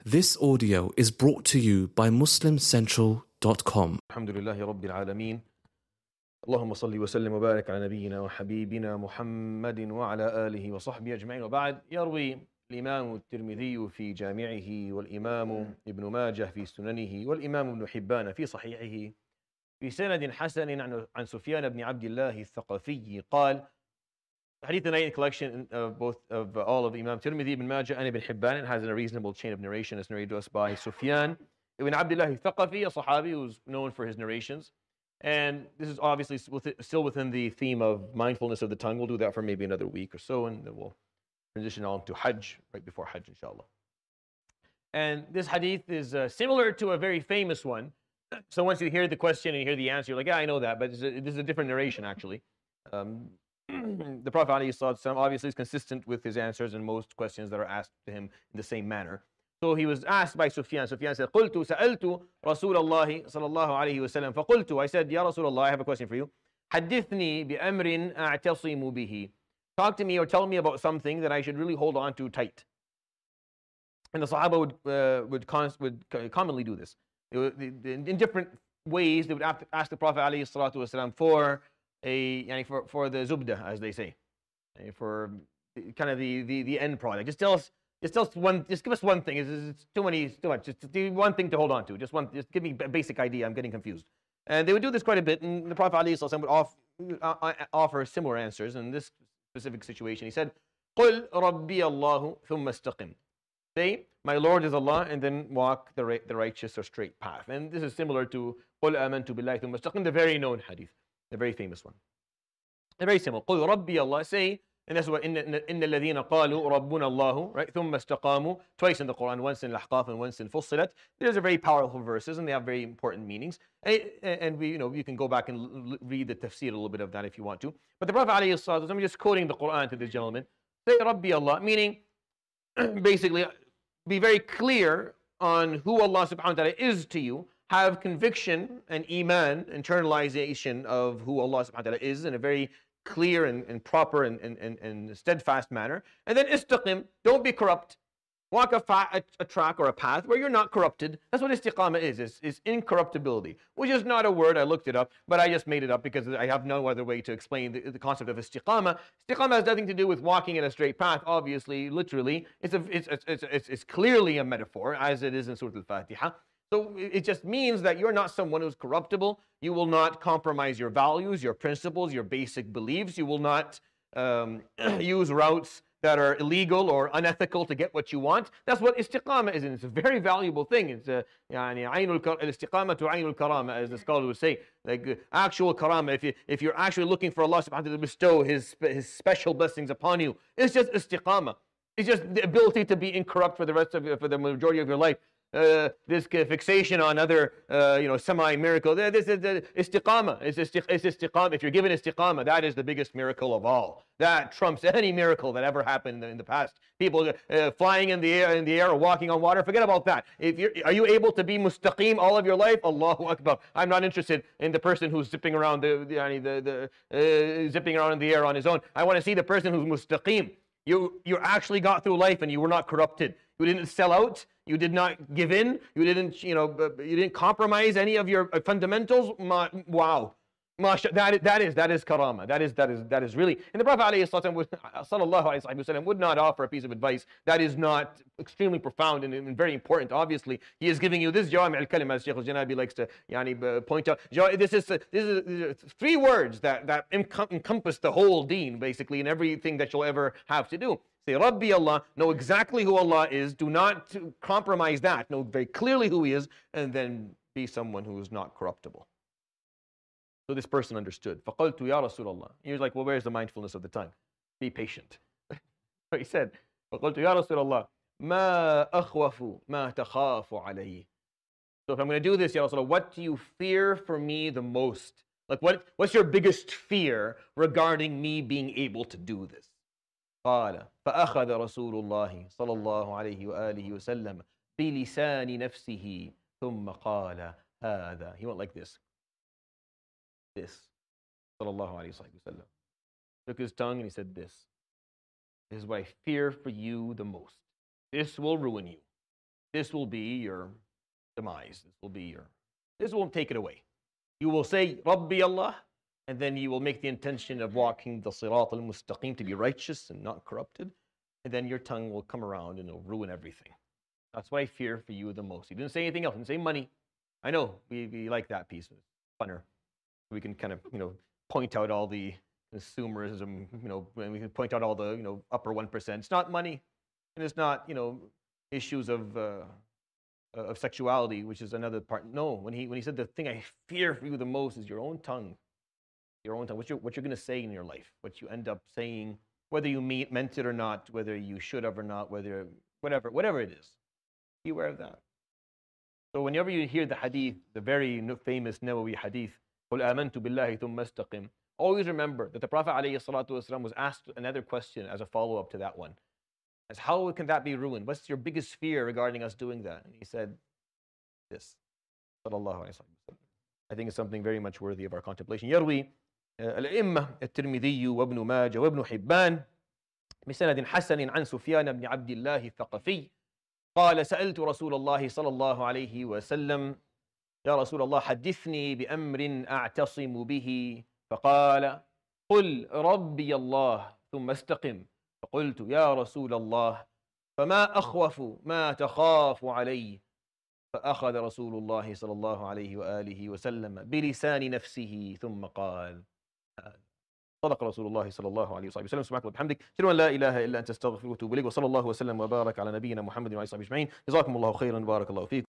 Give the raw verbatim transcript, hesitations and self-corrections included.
This audio is brought to you by muslim central dot com. Alhamdulillahi Rabbil Alameen. Allahumma salli wa sallim wa barik ala nabiyyina wa habibina Muhammadin wa ala alihi wa sahbihi ajma'in wa ba'd. Yarwi الإمام الترمذي في جامعه والإمام ابن ماجه في سننه والإمام ابن حبان في صحيحه في سند حسن عن عن سفيان بن عبد الله الثقفي قال Hadith night collection of both of all of Imam Tirmidhi, Ibn Majah, and Ibn Hibban. It has a reasonable chain of narration. It's narrated to us by Sufyan ibn Abdullah al-Thaqafi, a Sahabi who's known for his narrations. And this is obviously still within the theme of mindfulness of the tongue. We'll do that for maybe another week or so, and then we'll transition on to Hajj, right before Hajj, inshallah. And this hadith is uh, similar to a very famous one. So once you hear the question and you hear the answer, you're like, yeah, I know that, but this is a, this is a different narration, actually. Um, The Prophet ﷺ obviously is consistent with his answers in most questions that are asked to him in the same manner. So he was asked by Sufyan. Sufyan said, قُلْتُ سَأَلْتُ رَسُولَ اللَّهِ صَلَى اللَّهُ عَلَيْهِ وسلم فَقُلْتُ I said, Ya Rasulullah, I have a question for you. حَدِّثْنِي بِأَمْرٍ أَعْتَصِمُ بِهِ Talk to me or tell me about something that I should really hold on to tight. And the Sahaba would, uh, would, cons- would commonly do this. Would, in different ways, they would ask the Prophet ﷺ for A, yani for, for the zubda, as they say, for kind of the, the, the end product. Just tell us, just tell us one, just give us one thing. It's, it's too many, it's too much. Just do one thing to hold on to. Just one, just give me a basic idea. I'm getting confused. And they would do this quite a bit. And the Prophet ﷺ would off, uh, offer similar answers. In this specific situation, he said, "Qul Rabbi Allahu thumma istaqim." Say, "My Lord is Allah," and then walk the right, the righteous or straight path. And this is similar to "Qul amantu billahi thumma istaqim," the very known hadith. The very famous one. They're very simple. قُلْ رَبِّي Allah. Say, and that's what إِنَّ الَّذِينَ قَالُوا رَبُّنَا اللَّهُ, right? ثُمَّ اسْتَقَامُوا. Twice in the Quran, once in Al-Ahqaf and once in Fussilat. These are very powerful verses and they have very important meanings. And, and we, you know, you can go back and read the tafsir, a little bit of that if you want to. But the Prophet ﷺ, I'm just quoting the Quran to this gentleman. Say, Rabbi Allah, meaning basically be very clear on who Allah subhanahu wa ta'ala is to you. Have conviction and iman, internalization of who Allah subhanahu wa ta'ala is in a very clear and, and proper and, and, and, and steadfast manner. And then istaqim, don't be corrupt. Walk a, fa- a, a track or a path where you're not corrupted. That's what istiqamah is, is, is incorruptibility, which is not a word. I looked it up, but I just made it up because I have no other way to explain the, the concept of istiqamah. Istiqamah has nothing to do with walking in a straight path, obviously, literally. It's, a, it's, it's, it's, it's clearly a metaphor, as it is in Surah Al-Fatiha. So it just means that you're not someone who's corruptible. You will not compromise your values, your principles, your basic beliefs. You will not um, use routes that are illegal or unethical to get what you want. That's what istiqamah is, and it's a very valuable thing. It's a يعني عين الاستقامة عين الكرامة, as the scholar would say, like uh, actual karama. If you if you're actually looking for Allah subhanahu wa ta'ala to bestow His His special blessings upon you, it's just istiqamah. It's just the ability to be incorrupt for the rest of for the majority of your life. Uh, this fixation on other, uh, you know, semi-miracle. This is the istiqamah. It's istiqamah. If you're given istiqamah, that is the biggest miracle of all. That trumps any miracle that ever happened in the past. People uh, flying in the air, in the air, or walking on water. Forget about that. If you're, are you able to be mustaqim all of your life? Allahu Akbar. I'm not interested in the person who's zipping around the, the, the, the uh, zipping around in the air on his own. I want to see the person who's mustaqim. You, you actually got through life and you were not corrupted. You didn't sell out. You did not give in. You didn't, you know, you didn't compromise any of your fundamentals. Ma, wow, Masha, that, that is that is karama. That is that is that is really. And the Prophet ﷺ would not offer a piece of advice that is not extremely profound and, and very important. Obviously, he is giving you this jawami al-kalima, as Shaykh al-Janabi likes to yani, point out. This is this is three words that that encompass the whole deen, basically, and everything that you'll ever have to do. Say, Rabbi Allah, know exactly who Allah is. Do not compromise that. Know very clearly who He is, and then be someone who is not corruptible. So this person understood. فَقَلْتُ يَا رَسُولَ اللَّهِ. He was like, well, where's the mindfulness of the tongue? Be patient. So he said, فَقَلْتُ يَا رَسُولَ اللَّهِ مَا أَخْوَفُ مَا تَخَافُ عَلَيْهِ. So if I'm going to do this, Ya Rasulullah, what do you fear for me the most? Like, what, what's your biggest fear regarding me being able to do this? قال فأخذ رسول الله صلى الله عليه وآله وسلم بلسان نفسه ثم قال هذا. He went like this. This. صلى الله عليه وسلم. Took his tongue and he said this. This is what I fear for you the most. This will ruin you. this will be your demise. This will be your, this won't take it away. You will say, Rabbi Allah, and then you will make the intention of walking the Sirat al-Mustaqim to be righteous and not corrupted, and then your tongue will come around and it'll ruin everything. That's what I fear for you the most. He didn't say anything else. He didn't say money. I know, we, we like that piece. It's funner. We can kind of, you know, point out all the consumerism, you know, and we can point out all the, you know, upper one percent. It's not money, and it's not, you know, issues of uh, of sexuality, which is another part. No, when he when he said the thing I fear for you the most is your own tongue, your own tongue. What you're what you're going to say in your life, what you end up saying, whether you mean, meant it or not, whether you should have or not, whether whatever whatever it is. Be aware of that. So whenever you hear the hadith, the very famous Nawawi hadith, قُلْ آمَنْتُ بِاللَّهِ ثُمَّ اسْتَقِمْ, always remember that the Prophet ﷺ was asked another question as a follow-up to that one. As how can that be ruined? What's your biggest fear regarding us doing that? And he said this. Sallallahu alayhi wa sallam. I think it's something very much worthy of our contemplation. يروي الأئمة الترمذي وابن ماجه وابن حبان بسند حسن عن سفيان بن عبد الله الثقفي قال سألت رسول الله صلى الله عليه وسلم يا رسول الله حدثني بأمر أعتصم به فقال قل ربي الله ثم استقم فقلت يا رسول الله فما أخوف ما تخاف علي فأخذ رسول الله صلى الله عليه وآله وسلم بلسان نفسه ثم قال صدق رسول الله صلى الله عليه وسلم. سبحانك وبحمدك أشهد أن لا إله إلا أنت أستغفرك وأتوب إليك وصلى الله وسلم وبارك على نبينا محمد وعلى آله وصحبه أجمعين. جزاكم الله خيرا بارك الله فيكم.